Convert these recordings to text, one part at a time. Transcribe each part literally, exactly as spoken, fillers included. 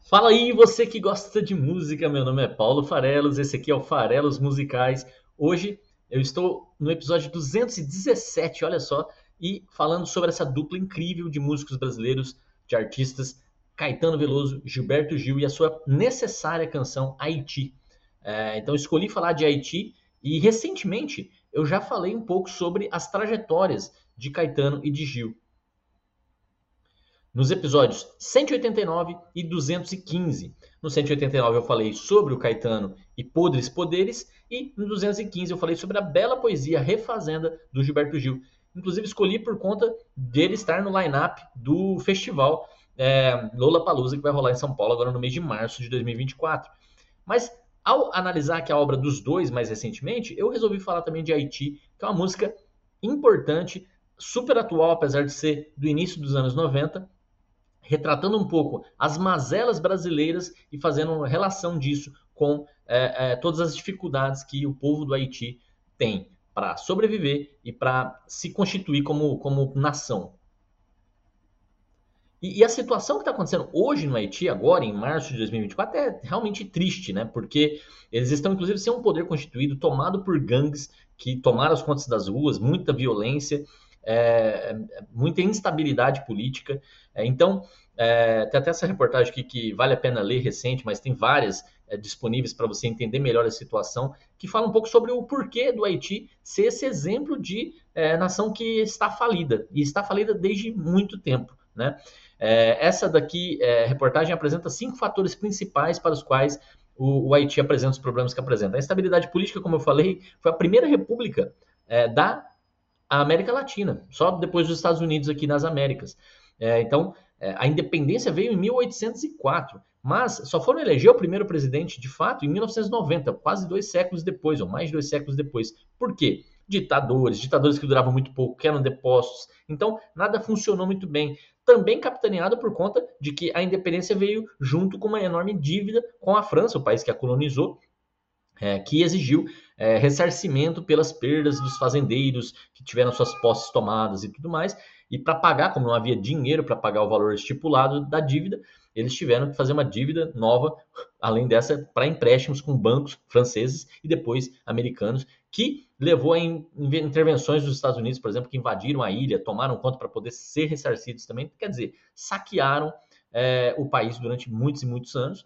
Fala aí, você que gosta de música, meu nome é Paulo Farelos, esse aqui é o Farelos Musicais. Hoje eu estou no episódio duzentos e dezessete, olha só, e falando sobre essa dupla incrível de músicos brasileiros, de artistas, Caetano Veloso, Gilberto Gil e a sua necessária canção Haiti. É, então escolhi falar de Haiti e recentemente eu já falei um pouco sobre as trajetórias de Caetano e de Gil nos episódios cento e oitenta e nove e duzentos e quinze. No cento e oitenta e nove eu falei sobre o Caetano e Podres Poderes, e no duzentos e quinze eu falei sobre a bela poesia Refazenda do Gilberto Gil. Inclusive escolhi por conta dele estar no line-up do festival é, Lollapalooza, que vai rolar em São Paulo agora no mês de março de dois mil e vinte e quatro. Mas ao analisar aqui a obra dos dois mais recentemente, eu resolvi falar também de Haiti, que é uma música importante, super atual, apesar de ser do início dos anos noventa, retratando um pouco as mazelas brasileiras e fazendo relação disso com é, é, todas as dificuldades que o povo do Haiti tem para sobreviver e para se constituir como, como nação. E, e a situação que está acontecendo hoje no Haiti, agora em março de dois mil e vinte e quatro, é realmente triste, né? Porque eles estão, inclusive, sem um poder constituído, tomado por gangues que tomaram as contas das ruas, muita violência, é, muita instabilidade política. É, então, é, tem até essa reportagem aqui que vale a pena ler, recente, mas tem várias é, disponíveis para você entender melhor a situação, que fala um pouco sobre o porquê do Haiti ser esse exemplo de é, nação que está falida, e está falida desde muito tempo, né? É, essa daqui, é, reportagem apresenta cinco fatores principais para os quais o, o Haiti apresenta os problemas que apresenta. A instabilidade política, como eu falei, foi a primeira república é, da América Latina, só depois dos Estados Unidos aqui nas Américas. É, então, é, a independência veio em mil oitocentos e quatro, mas só foram eleger o primeiro presidente, de fato, em mil novecentos e noventa, quase dois séculos depois, ou mais de dois séculos depois. Por quê? Ditadores, ditadores que duravam muito pouco, que eram depostos. Então, nada funcionou muito bem. Também capitaneado por conta de que a independência veio junto com uma enorme dívida com a França, o país que a colonizou, é, que exigiu é, ressarcimento pelas perdas dos fazendeiros que tiveram suas posses tomadas e tudo mais. E para pagar, como não havia dinheiro para pagar o valor estipulado da dívida, eles tiveram que fazer uma dívida nova, além dessa, para empréstimos com bancos franceses e depois americanos, que levou a intervenções dos Estados Unidos, por exemplo, que invadiram a ilha, tomaram conta para poder ser ressarcidos também, quer dizer, saquearam é, o país durante muitos e muitos anos,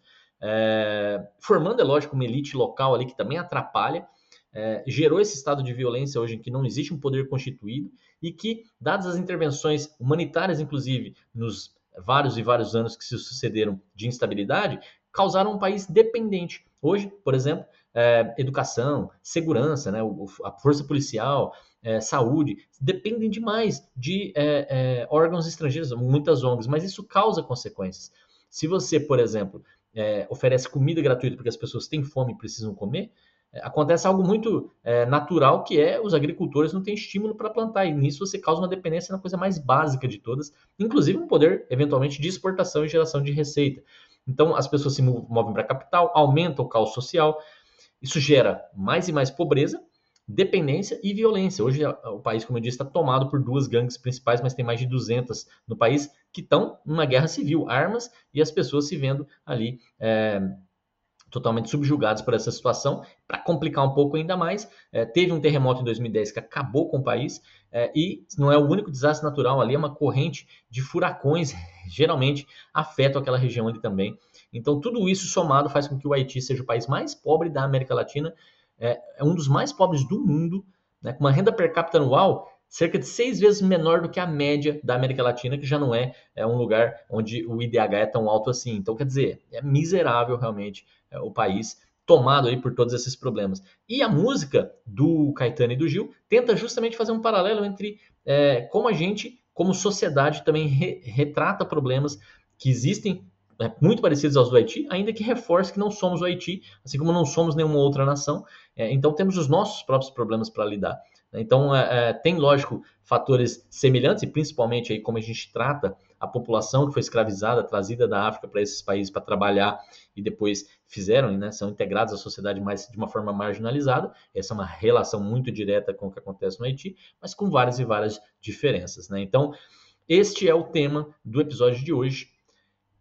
é, formando, é lógico, uma elite local ali que também atrapalha, é, gerou esse estado de violência hoje em que não existe um poder constituído e que, dadas as intervenções humanitárias, inclusive, nos vários e vários anos que se sucederam de instabilidade, causaram um país dependente. Hoje, por exemplo, é, educação, segurança, né, a força policial, é, saúde, dependem demais de é, é, órgãos estrangeiros, muitas O N Gs, mas isso causa consequências. Se você, por exemplo, é, oferece comida gratuita porque as pessoas têm fome e precisam comer, é, acontece algo muito é, natural, que é os agricultores não têm estímulo para plantar, e nisso você causa uma dependência na coisa mais básica de todas, inclusive um poder, eventualmente, de exportação e geração de receita. Então, as pessoas se movem para a capital, aumenta o caos social, isso gera mais e mais pobreza, dependência e violência. Hoje o país, como eu disse, está tomado por duas gangues principais, mas tem mais de duzentas no país que estão numa guerra civil, armas e as pessoas se vendo ali é, totalmente subjugadas por essa situação. Para complicar um pouco ainda mais, é, teve um terremoto em dois mil e dez que acabou com o país, é, e não é o único desastre natural ali, é uma corrente de furacões, geralmente afetam aquela região ali também. Então tudo isso somado faz com que o Haiti seja o país mais pobre da América Latina, é, é um dos mais pobres do mundo, né, com uma renda per capita anual cerca de seis vezes menor do que a média da América Latina, que já não é, é um lugar onde o I D H é tão alto assim. Então, quer dizer, é miserável realmente é, o país tomado aí por todos esses problemas. E a música do Caetano e do Gil tenta justamente fazer um paralelo entre é, como a gente, como sociedade, também re retrata problemas que existem é, muito parecidos aos do Haiti, ainda que reforce que não somos o Haiti, assim como não somos nenhuma outra nação. É, então temos os nossos próprios problemas para lidar. Então, é, é, tem, lógico, fatores semelhantes, e principalmente aí como a gente trata a população que foi escravizada, trazida da África para esses países para trabalhar e depois fizeram, né, são integrados à sociedade mais de uma forma marginalizada. Essa é uma relação muito direta com o que acontece no Haiti, mas com várias e várias diferenças, né? Então, este é o tema do episódio de hoje.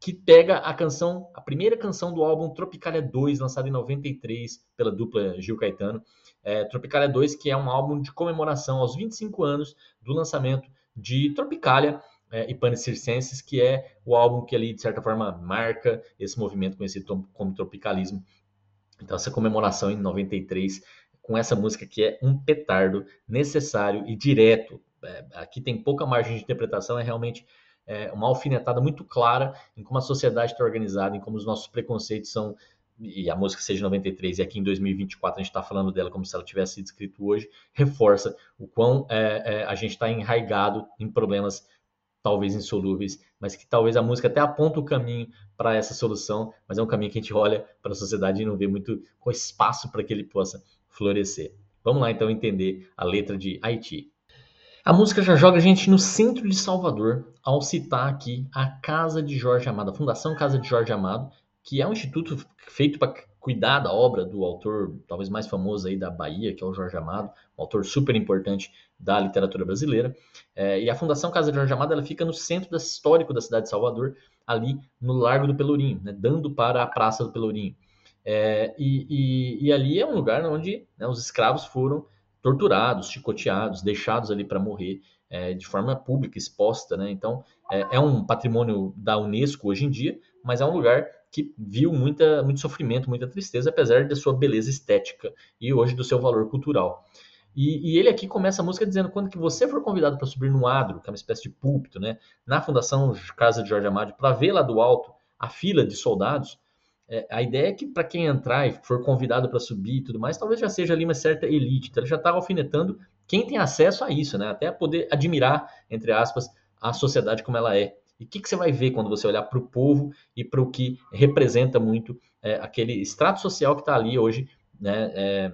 que pega a canção, a primeira canção do álbum Tropicália dois, lançado em noventa e três pela dupla Gil Caetano. É, Tropicália dois, que é um álbum de comemoração aos vinte e cinco anos do lançamento de Tropicália é, e Panis Circenses, que é o álbum que ali, de certa forma, marca esse movimento conhecido como tropicalismo. Então, essa comemoração em noventa e três, com essa música que é um petardo necessário e direto. É, aqui tem pouca margem de interpretação, é realmente é, uma alfinetada muito clara em como a sociedade está organizada, em como os nossos preconceitos são, e a música seja de noventa e três, e aqui em dois mil e vinte e quatro a gente está falando dela como se ela tivesse sido escrita hoje, reforça o quão é, é, a gente está enraizado em problemas talvez insolúveis, mas que talvez a música até aponta o caminho para essa solução, mas é um caminho que a gente olha para a sociedade e não vê muito espaço para que ele possa florescer. Vamos lá então entender a letra de Haiti. A música já joga a gente no centro de Salvador, ao citar aqui a Casa de Jorge Amado, a Fundação Casa de Jorge Amado, que é um instituto feito para cuidar da obra do autor talvez mais famoso aí da Bahia, que é o Jorge Amado, um autor super importante da literatura brasileira. É, e a Fundação Casa de Jorge Amado ela fica no centro histórico da cidade de Salvador, ali no Largo do Pelourinho, né, dando para a Praça do Pelourinho. É, e, e, e ali é um lugar onde né, os escravos foram torturados, chicoteados, deixados ali para morrer é, de forma pública, exposta. Né? Então, é, é um patrimônio da Unesco hoje em dia, mas é um lugar que viu muita, muito sofrimento, muita tristeza, apesar da sua beleza estética e hoje do seu valor cultural. E, e ele aqui começa a música dizendo quando que você for convidado para subir no adro, que é uma espécie de púlpito, né, na Fundação Casa de Jorge Amado, para ver lá do alto a fila de soldados, é, a ideia é que para quem entrar e for convidado para subir e tudo mais, talvez já seja ali uma certa elite. Então ele já está alfinetando quem tem acesso a isso, né? Até poder admirar, entre aspas, a sociedade como ela é. E o que, que você vai ver quando você olhar para o povo e para o que representa muito é, aquele extrato social que está ali hoje, né? É,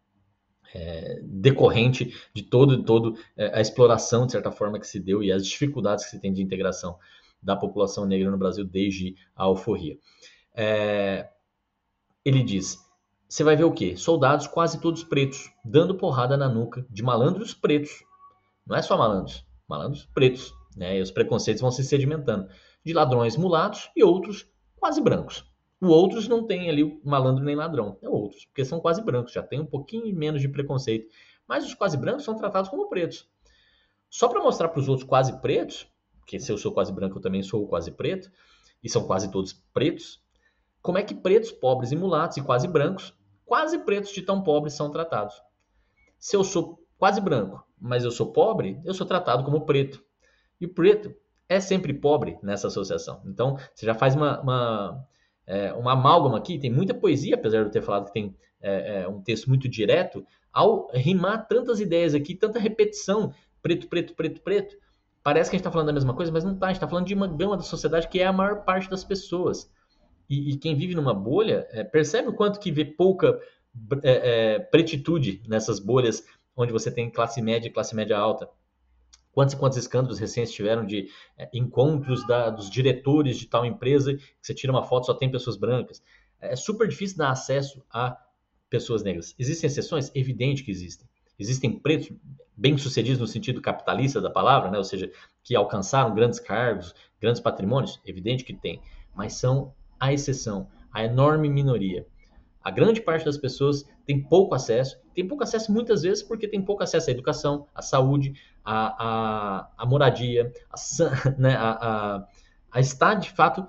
é, decorrente de todo, todo é, a exploração, de certa forma, que se deu e as dificuldades que se tem de integração da população negra no Brasil desde a alforria. É, ele diz, você vai ver o quê? Soldados quase todos pretos, dando porrada na nuca de malandros pretos. Não é só malandros, malandros pretos. Né? E os preconceitos vão se sedimentando. De ladrões mulatos e outros quase brancos. O outros não tem ali malandro nem ladrão. É outros, porque são quase brancos, já tem um pouquinho menos de preconceito. Mas os quase brancos são tratados como pretos. Só para mostrar para os outros quase pretos, porque se eu sou quase branco eu também sou quase preto, e são quase todos pretos, como é que pretos, pobres e mulatos e quase brancos, quase pretos de tão pobres são tratados. Se eu sou quase branco, mas eu sou pobre, eu sou tratado como preto. E o preto é sempre pobre nessa associação. Então, você já faz uma, uma, é, uma amálgama aqui, tem muita poesia, apesar de eu ter falado que tem é, é, um texto muito direto, ao rimar tantas ideias aqui, tanta repetição, preto, preto, preto, preto, parece que a gente está falando da mesma coisa, mas não está, a gente está falando de uma gama da sociedade que é a maior parte das pessoas. E, e quem vive numa bolha é, percebe o quanto que vê pouca é, é, pretitude nessas bolhas onde você tem classe média e classe média alta. Quantos e quantos escândalos recentes tiveram de é, encontros da, dos diretores de tal empresa que você tira uma foto só tem pessoas brancas. É super difícil dar acesso a pessoas negras. Existem exceções? Evidente que existem. Existem pretos bem-sucedidos no sentido capitalista da palavra, né? Ou seja, que alcançaram grandes cargos, grandes patrimônios? Evidente que tem. Mas são a exceção, a enorme minoria. A grande parte das pessoas tem pouco acesso, tem pouco acesso muitas vezes porque tem pouco acesso à educação, à saúde, à, à, à moradia, a, né, a, a, a estar de fato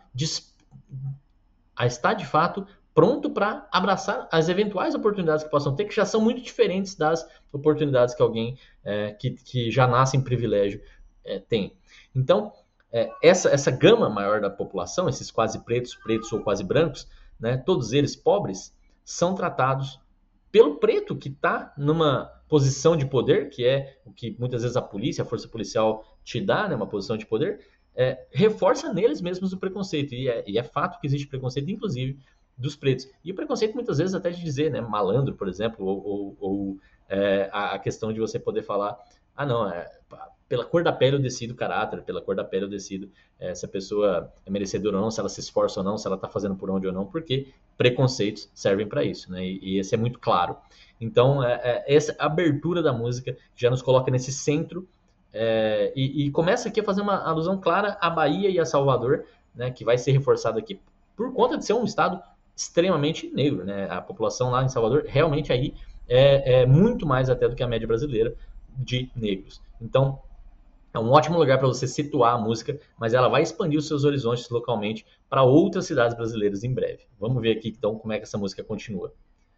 a estar de fato pronto para abraçar as eventuais oportunidades que possam ter, que já são muito diferentes das oportunidades que alguém é, que, que já nasce em privilégio é, tem. Então, é, essa, essa gama maior da população, esses quase pretos, pretos ou quase brancos, né, todos eles pobres, são tratados pelo preto que está numa posição de poder, que é o que muitas vezes a polícia, a força policial te dá, né, uma posição de poder, é, reforça neles mesmos o preconceito. E é, e é fato que existe preconceito, inclusive, dos pretos. E o preconceito muitas vezes até de dizer, né, malandro, por exemplo, ou, ou, ou é, a questão de você poder falar, ah não, é, pela cor da pele eu decido o caráter, pela cor da pele eu decido é, se a pessoa é merecedora ou não, se ela se esforça ou não, se ela está fazendo por onde ou não, porque preconceitos servem para isso, né? E, e esse é muito claro. Então, é, é, essa abertura da música já nos coloca nesse centro é, e, e começa aqui a fazer uma alusão clara à Bahia e a Salvador, né, que vai ser reforçado aqui por conta de ser um estado extremamente negro, né? A população lá em Salvador realmente aí é, é muito mais até do que a média brasileira de negros. Então, é um ótimo lugar para você situar a música, mas ela vai expandir os seus horizontes localmente para outras cidades brasileiras em breve. Vamos ver aqui então como é que essa música continua.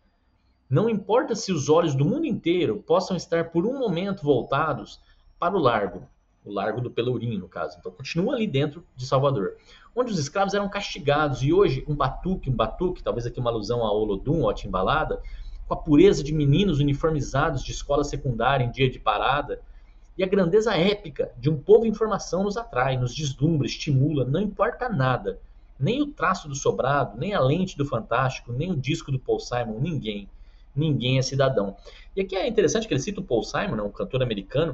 Não importa se os olhos do mundo inteiro possam estar por um momento voltados para o largo, o Largo do Pelourinho, no caso. Então continua ali dentro de Salvador, onde os escravos eram castigados e hoje um batuque, um batuque, talvez aqui uma alusão a Olodum, ou a Timbalada, com a pureza de meninos uniformizados de escola secundária em dia de parada, e a grandeza épica de um povo em formação nos atrai, nos deslumbra, estimula, não importa nada. Nem o traço do Sobrado, nem a lente do Fantástico, nem o disco do Paul Simon, ninguém. Ninguém é cidadão. E aqui é interessante que ele cita o Paul Simon, né, um cantor americano.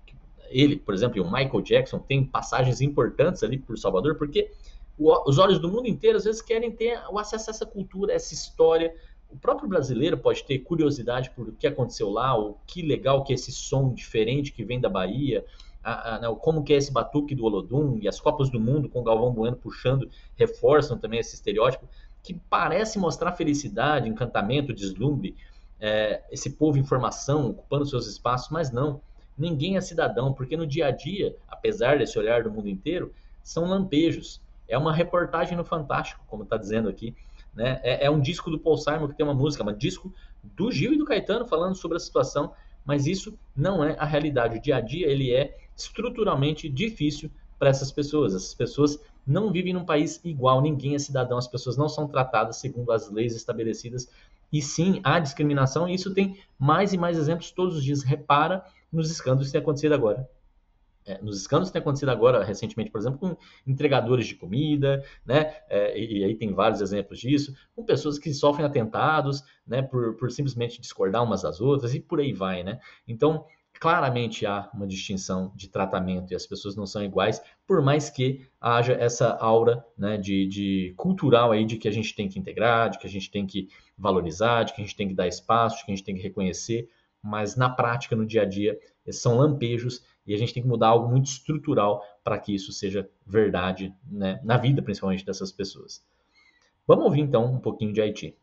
Ele, por exemplo, e o Michael Jackson têm passagens importantes ali por Salvador, porque os olhos do mundo inteiro às vezes querem ter o acesso a essa cultura, essa história. O próprio brasileiro pode ter curiosidade por o que aconteceu lá, o que legal que é esse som diferente que vem da Bahia, a, a, né, como que é esse batuque do Olodum, e as Copas do Mundo com o Galvão Bueno puxando, reforçam também esse estereótipo, que parece mostrar felicidade, encantamento, deslumbre, é, esse povo em formação, ocupando seus espaços, mas não, ninguém é cidadão, porque no dia a dia, apesar desse olhar do mundo inteiro, são lampejos. É uma reportagem no Fantástico, como está dizendo aqui, né? É, é um disco do Paul Simon que tem uma música, um disco do Gil e do Caetano falando sobre a situação, mas isso não é a realidade. O dia a dia ele é estruturalmente difícil para essas pessoas. Essas pessoas não vivem num país igual, ninguém é cidadão, as pessoas não são tratadas segundo as leis estabelecidas, e sim, há discriminação, e isso tem mais e mais exemplos todos os dias. Repara nos escândalos que têm acontecido agora. É, nos escândalos que têm acontecido agora, recentemente, por exemplo, com entregadores de comida, né? É, e, e aí tem vários exemplos disso, com pessoas que sofrem atentados, né? Por, por simplesmente discordar umas das outras, e por aí vai, né? Então, claramente há uma distinção de tratamento e as pessoas não são iguais, por mais que haja essa aura, né, de, de cultural aí de que a gente tem que integrar, de que a gente tem que valorizar, de que a gente tem que dar espaço, de que a gente tem que reconhecer, mas na prática, no dia a dia, são lampejos e a gente tem que mudar algo muito estrutural para que isso seja verdade, né, na vida, principalmente, dessas pessoas. Vamos ouvir, então, um pouquinho de Haiti.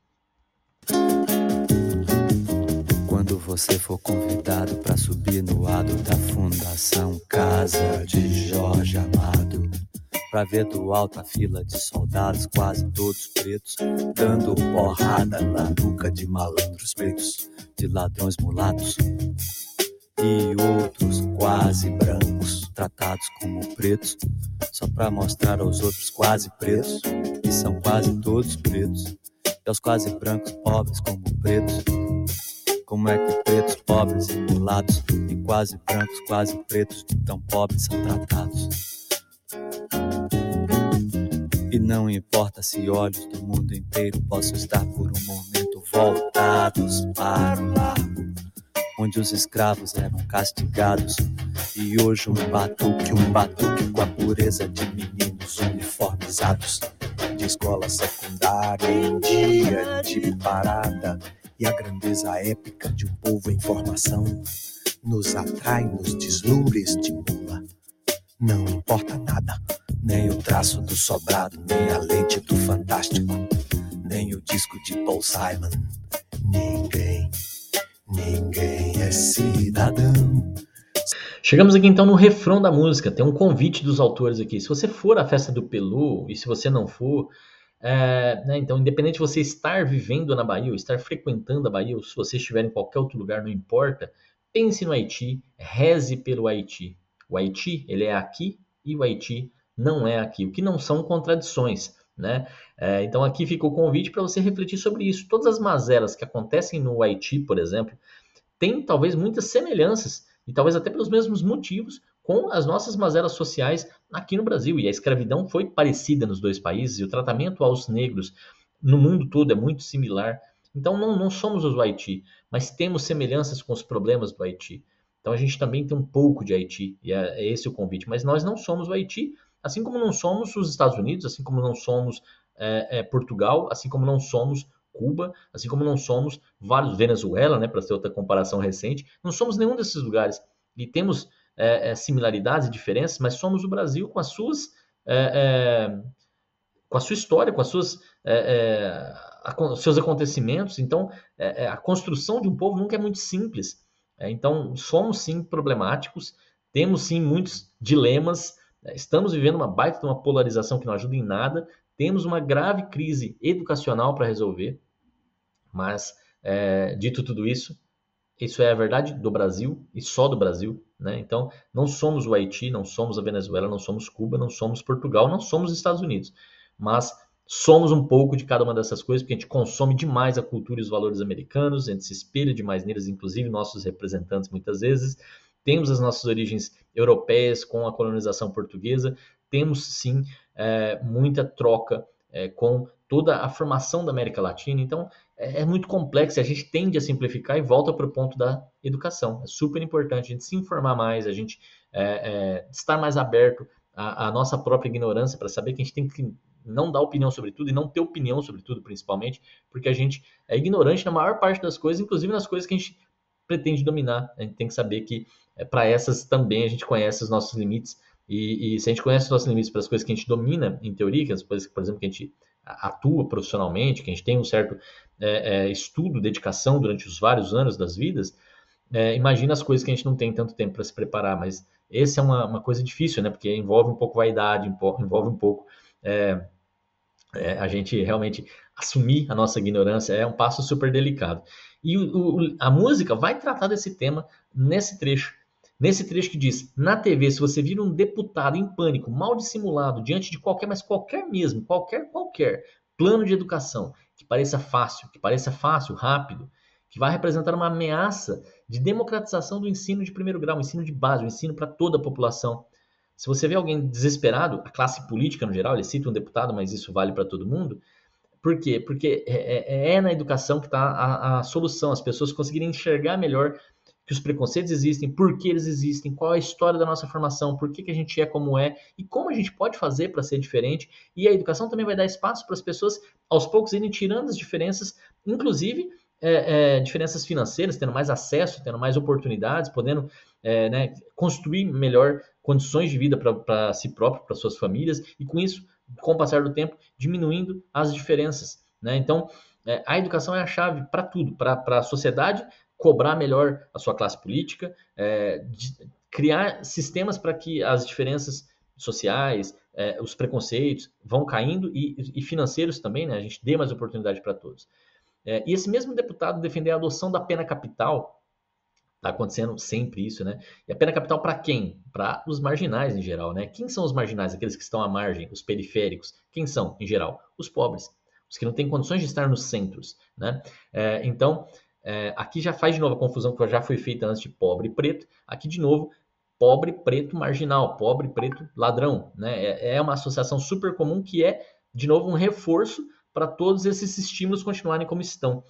Quando você for convidado para subir no lado da Fundação Casa de Jorge Amado, pra ver do alto a fila de soldados, quase todos pretos, dando porrada na nuca de malandros pretos, de ladrões mulatos e outros quase brancos, tratados como pretos, só pra mostrar aos outros quase pretos, que são quase todos pretos, e aos quase brancos pobres como pretos. Como é que pretos, pobres e mulatos, e quase brancos, quase pretos, de tão pobres são tratados? E não importa se olhos do mundo inteiro possam estar por um momento voltados para o largo, onde os escravos eram castigados, e hoje um batuque, um batuque com a pureza de meninos uniformizados, de escola secundária em dia de parada, e a grandeza épica de um povo em formação nos atrai, nos deslumbra, estimula. Não importa nada, nem o traço do Sobrado, nem a lente do Fantástico, nem o disco de Paul Simon. Ninguém, ninguém é cidadão. Chegamos aqui então no refrão da música. Tem um convite dos autores aqui. Se você for à festa do Pelô, e se você não for, é, né, então independente de você estar vivendo na Bahia, ou estar frequentando a Bahia, ou se você estiver em qualquer outro lugar, não importa, pense no Haiti, reze pelo Haiti. O Haiti, ele é aqui, e o Haiti não é aqui, o que não são contradições, né? É, então aqui fica o convite para você refletir sobre isso. Todas as mazelas que acontecem no Haiti, por exemplo, têm talvez muitas semelhanças, e talvez até pelos mesmos motivos, com as nossas mazelas sociais aqui no Brasil. E a escravidão foi parecida nos dois países, e o tratamento aos negros no mundo todo é muito similar. Então não, não somos os do Haiti, mas temos semelhanças com os problemas do Haiti. Então a gente também tem um pouco de Haiti, e é, é esse o convite. Mas nós não somos o Haiti, assim como não somos os Estados Unidos, assim como não somos é, é, Portugal, assim como não somos Cuba, assim como não somos vários, Venezuela, né, para ter outra comparação recente, não somos nenhum desses lugares. E temos é, é, similaridades e diferenças, mas somos o Brasil com as suas é, é, com a sua história, com as suas, é, é, a, os seus acontecimentos. Então, é, é, a construção de um povo nunca é muito simples. É, então, somos sim problemáticos, temos sim muitos dilemas, é, estamos vivendo uma baita de uma polarização que não ajuda em nada, temos uma grave crise educacional para resolver, mas, é, dito tudo isso, isso é a verdade do Brasil e só do Brasil, né? Então, não somos o Haiti, não somos a Venezuela, não somos Cuba, não somos Portugal, não somos os Estados Unidos, mas somos um pouco de cada uma dessas coisas, porque a gente consome demais a cultura e os valores americanos, a gente se espelha demais neles, inclusive nossos representantes muitas vezes. Temos as nossas origens europeias com a colonização portuguesa, temos sim é, muita troca é, com toda a formação da América Latina. Então, é muito complexo, a gente tende a simplificar e volta para o ponto da educação. É super importante a gente se informar mais, a gente é, é, estar mais aberto à, à nossa própria ignorância para saber que a gente tem que não dar opinião sobre tudo e não ter opinião sobre tudo, principalmente, porque a gente é ignorante na maior parte das coisas, inclusive nas coisas que a gente pretende dominar. A gente tem que saber que é, para essas também a gente conhece os nossos limites e, e se a gente conhece os nossos limites para as coisas que a gente domina, em teoria, que as coisas, por exemplo, que a gente atua profissionalmente, que a gente tem um certo é, é, estudo, dedicação durante os vários anos das vidas, é, imagina as coisas que a gente não tem tanto tempo para se preparar, mas essa é uma, uma coisa difícil, né? Porque envolve um pouco vaidade, envolve um pouco é, é, a gente realmente assumir a nossa ignorância, é um passo super delicado. E o, o, a música vai tratar desse tema nesse trecho. Nesse trecho que diz, na T V, se você vir um deputado em pânico, mal dissimulado, diante de qualquer, mas qualquer mesmo, qualquer, qualquer plano de educação que pareça fácil, que pareça fácil, rápido, que vai representar uma ameaça de democratização do ensino de primeiro grau, o ensino de base, o ensino para toda a população. Se você vê alguém desesperado, a classe política no geral, ele cita um deputado, mas isso vale para todo mundo. Por quê? Porque é, é, é na educação que está a, a solução, as pessoas conseguirem enxergar melhor que os preconceitos existem, por que eles existem, qual é a história da nossa formação, por que, que a gente é como é e como a gente pode fazer para ser diferente. E a educação também vai dar espaço para as pessoas, aos poucos, irem tirando as diferenças, inclusive é, é, diferenças financeiras, tendo mais acesso, tendo mais oportunidades, podendo é, né, construir melhor condições de vida para si próprio, para suas famílias, e com isso, com o passar do tempo, diminuindo as diferenças. Né? Então, é, a educação é a chave para tudo, para a sociedade cobrar melhor a sua classe política, é, criar sistemas para que as diferenças sociais, é, os preconceitos vão caindo e, e financeiros também, né? A gente dê mais oportunidade para todos. É, e esse mesmo deputado defender a adoção da pena capital, está acontecendo sempre isso, né? E a pena capital para quem? Para os marginais em geral, né? Quem são os marginais? Aqueles que estão à margem, os periféricos. Quem são, em geral? Os pobres, os que não têm condições de estar nos centros, né? É, então, é, aqui já faz de novo a confusão que já foi feita antes de pobre e preto. Aqui, de novo, pobre, preto, marginal, pobre, preto, ladrão, né? É, é uma associação super comum que é, de novo, um reforço para todos esses estímulos continuarem como estão.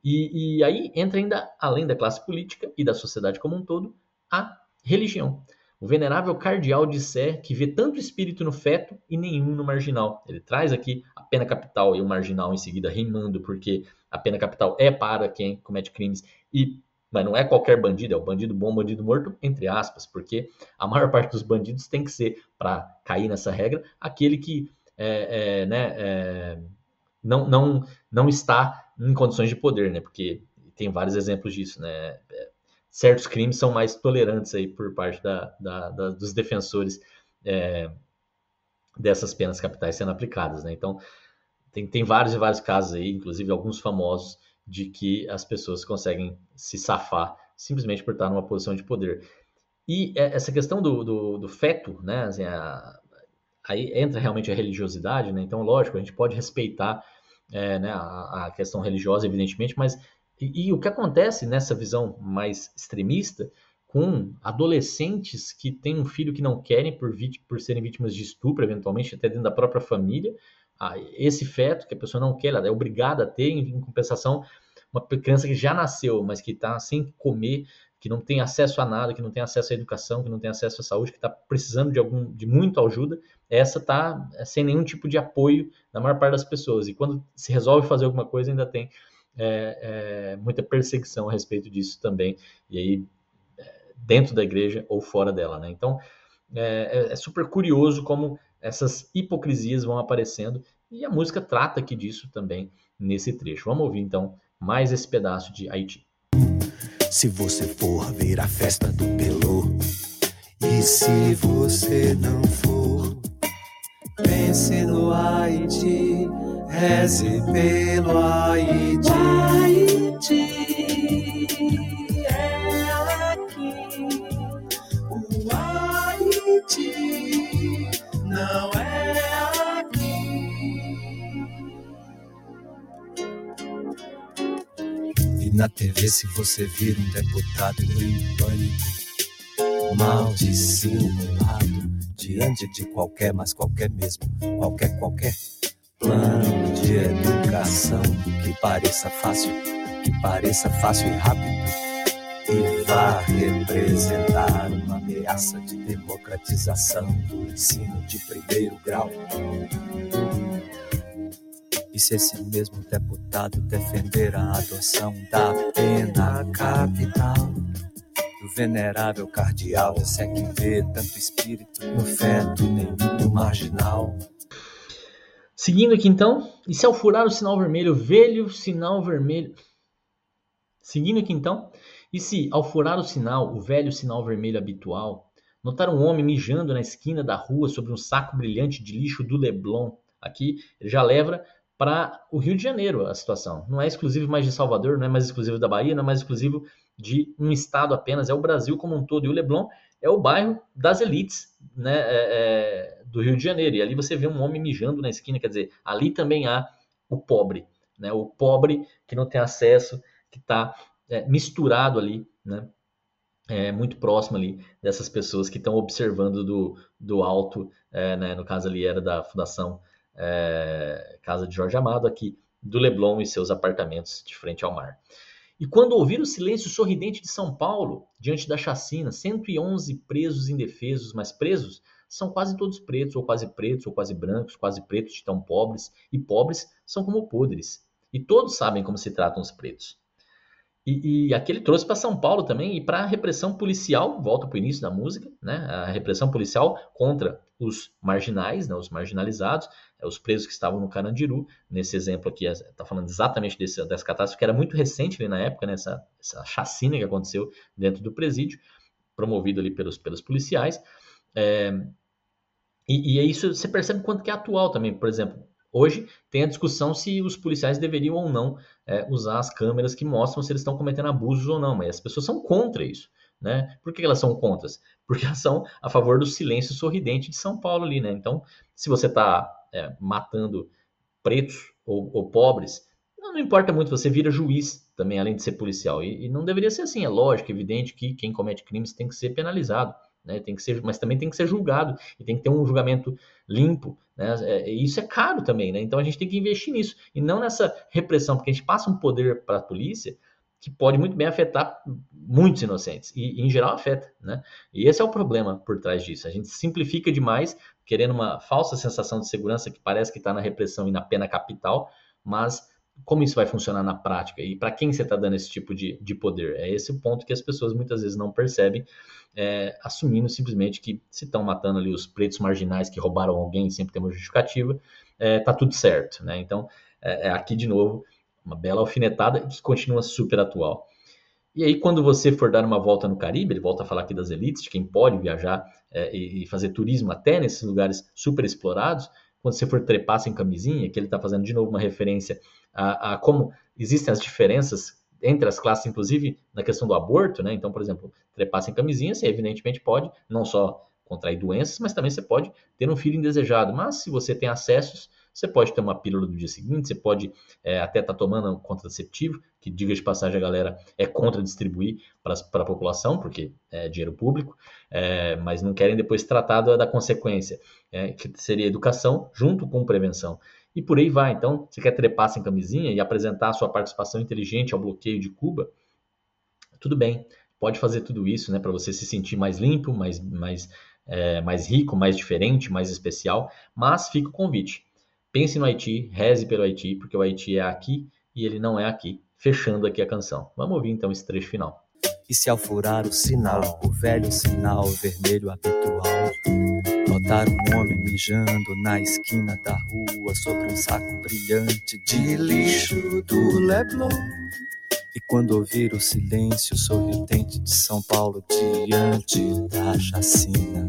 E, e aí entra ainda, além da classe política e da sociedade como um todo, a religião. O venerável cardeal disser que vê tanto espírito no feto e nenhum no marginal. Ele traz aqui a pena capital e o marginal em seguida rimando, porque a pena capital é para quem comete crimes, e, mas não é qualquer bandido, é o bandido bom, bandido morto, entre aspas, porque a maior parte dos bandidos tem que ser, para cair nessa regra, aquele que é, é, né, é, não, não, não está em condições de poder, né? Porque tem vários exemplos disso, né? Certos crimes são mais tolerantes aí por parte da, da, da, dos defensores é, dessas penas capitais sendo aplicadas, né? Então, tem, tem vários e vários casos aí, inclusive alguns famosos, de que as pessoas conseguem se safar simplesmente por estar numa posição de poder. E essa questão do, do, do feto, né? Assim, a, aí entra realmente a religiosidade, né? Então, lógico, a gente pode respeitar é, né, a, a questão religiosa, evidentemente, mas e, e o que acontece nessa visão mais extremista com adolescentes que têm um filho que não querem por, vit, por serem vítimas de estupro, eventualmente até dentro da própria família, ah, esse feto que a pessoa não quer, ela é obrigada a ter, em, em compensação, uma criança que já nasceu, mas que está sem comer, que não tem acesso a nada, que não tem acesso à educação, que não tem acesso à saúde, que está precisando de, algum, de muita ajuda, essa está sem nenhum tipo de apoio da maior parte das pessoas. E quando se resolve fazer alguma coisa, ainda tem é, é, muita perseguição a respeito disso também, e aí dentro da igreja ou fora dela, né? Então, é, é super curioso como essas hipocrisias vão aparecendo E a música trata aqui disso também nesse trecho. Vamos ouvir então mais esse pedaço de Haiti. Se você for ver a festa do Pelô, e se você não for, pense no Haiti, reze pelo Haiti. O Haiti é aqui, o Haiti não é aqui. E na T V, se você vir um deputado em pânico, mal dissimulado, diante de qualquer, mas qualquer mesmo, qualquer, qualquer plano de educação que pareça fácil, que pareça fácil e rápido, e vá representar uma ameaça de democratização do ensino de primeiro grau. E se esse mesmo deputado defender a adoção da pena capital, o venerável cardeal, você é que vê tanto espírito no feto e nem no marginal. Seguindo aqui então, e se ao furar o sinal vermelho, velho sinal vermelho... Seguindo aqui então, e se ao furar o sinal, o velho sinal vermelho habitual, notar um homem mijando na esquina da rua sobre um saco brilhante de lixo do Leblon, aqui ele já leva para o Rio de Janeiro a situação. Não é exclusivo mais de Salvador, não é mais exclusivo da Bahia, não é mais exclusivo de um estado apenas, é o Brasil como um todo. E o Leblon é o bairro das elites, né, é, é, do Rio de Janeiro. E ali você vê um homem mijando na esquina, quer dizer, ali também há o pobre, né, o pobre que não tem acesso, que está é, misturado ali, né, é, muito próximo ali dessas pessoas que estão observando do, do alto, é, né, no caso ali era da Fundação É, Casa de Jorge Amado, aqui do Leblon e seus apartamentos de frente ao mar. E quando ouvir o silêncio sorridente de São Paulo, diante da chacina, cento e onze presos indefesos, mas presos são quase todos pretos, ou quase pretos, ou quase brancos, quase pretos de tão pobres, e pobres são como podres. E todos sabem como se tratam os pretos. E, e aqui ele trouxe para São Paulo também, e para a repressão policial, volta para o início da música, né? A repressão policial contra os marginais, né? Os marginalizados, os presos que estavam no Carandiru. Nesse exemplo aqui, está falando exatamente desse, dessa catástrofe, que era muito recente ali na época, né? essa, essa chacina que aconteceu dentro do presídio, promovido ali pelos, pelos policiais. É, e, e isso você percebe quanto que é atual também, por exemplo. Hoje tem a discussão se os policiais deveriam ou não é, usar as câmeras que mostram se eles estão cometendo abusos ou não, mas as pessoas são contra isso, né? Por que elas são contra? Porque elas são a favor do silêncio sorridente de São Paulo ali, né? Então, se você está é, matando pretos ou, ou pobres, não, não importa muito, você vira juiz também, além de ser policial, e, e não deveria ser assim, é lógico, evidente que quem comete crimes tem que ser penalizado, né? Tem que ser, mas também tem que ser julgado, e tem que ter um julgamento limpo, né? É, isso é caro também, né? Então a gente tem que investir nisso, e não nessa repressão, porque a gente passa um poder para a polícia que pode muito bem afetar muitos inocentes, e, e em geral afeta, né? E esse é o problema por trás disso, a gente simplifica demais, querendo uma falsa sensação de segurança que parece que está na repressão e na pena capital, mas como isso vai funcionar na prática? E para quem você está dando esse tipo de, de poder? É esse o ponto que as pessoas muitas vezes não percebem, é, assumindo simplesmente que se estão matando ali os pretos marginais que roubaram alguém, sempre tem uma justificativa, é, tá tudo certo, né? Então, é, é aqui de novo, uma bela alfinetada que continua super atual. E aí, quando você for dar uma volta no Caribe, ele volta a falar aqui das elites, de quem pode viajar é, e, e fazer turismo até nesses lugares super explorados, quando você for trepar sem camisinha, que ele está fazendo de novo uma referência a, a como existem as diferenças entre as classes, inclusive na questão do aborto, né? Então, por exemplo, trepar sem camisinha, você evidentemente pode não só contrair doenças, mas também você pode ter um filho indesejado. Mas se você tem acessos, você pode ter uma pílula do dia seguinte, você pode é, até estar tá tomando um contraceptivo, que, diga de passagem, a galera é contra distribuir para a população, porque é dinheiro público, é, mas não querem depois tratar da, da consequência, é, que seria educação junto com prevenção. E por aí vai. Então, você quer trepar sem camisinha e apresentar a sua participação inteligente ao bloqueio de Cuba? Tudo bem, pode fazer tudo isso, né, para você se sentir mais limpo, mais, mais, é, mais rico, mais diferente, mais especial, mas fica o convite. Pense no Haiti, reze pelo Haiti, porque o Haiti é aqui e ele não é aqui. Fechando aqui a canção. Vamos ouvir então esse trecho final. E se ao furar o sinal, o velho sinal vermelho habitual, retratar um homem mijando na esquina da rua sobre um saco brilhante de lixo do Leblon. E quando ouvir o silêncio sorridente de São Paulo diante da chacina.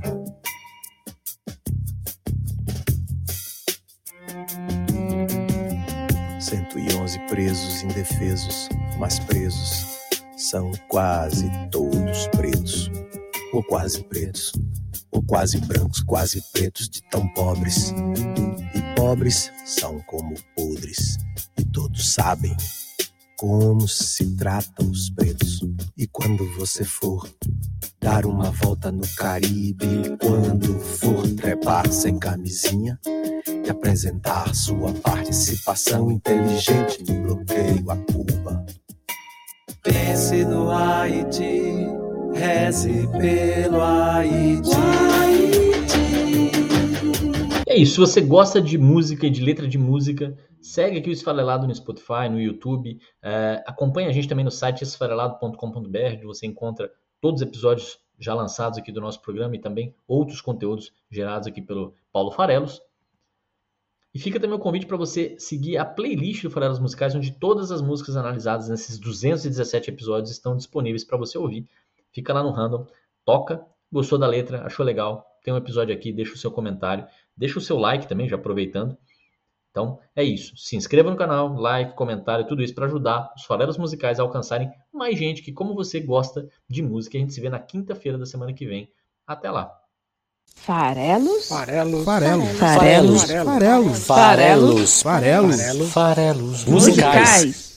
cento e onze presos indefesos, mas presos são quase todos pretos, ou quase pretos, ou quase brancos, quase pretos de tão pobres. E pobres são como podres, e todos sabem como se tratam os pretos. E quando você for dar uma volta no Caribe, quando for trepar sem camisinha e apresentar sua participação inteligente no bloqueio a Cuba, pense no Haiti, reze pelo Haiti. É isso, se você gosta de música e de letra de música, segue aqui o Esfarelado no Spotify, no YouTube, é, acompanha a gente também no site esfarelado ponto com ponto b r, onde você encontra todos os episódios já lançados aqui do nosso programa e também outros conteúdos gerados aqui pelo Paulo Farelos. E fica também o convite para você seguir a playlist do Farelos Musicais, onde todas as músicas analisadas nesses duzentos e dezessete episódios estão disponíveis para você ouvir. Fica lá no Random, toca, gostou da letra, achou legal, tem um episódio aqui, deixa o seu comentário, deixa o seu like também, já aproveitando. Então é isso, se inscreva no canal, like, comentário, tudo isso para ajudar os Farelos Musicais a alcançarem mais gente que, como você, gosta de música. A gente se vê na quinta-feira da semana que vem. Até lá! Farelos? Farelos. Farelos. Farelos. Farelos. Farelos. Farelos. Farelos. Farelos. Musicais.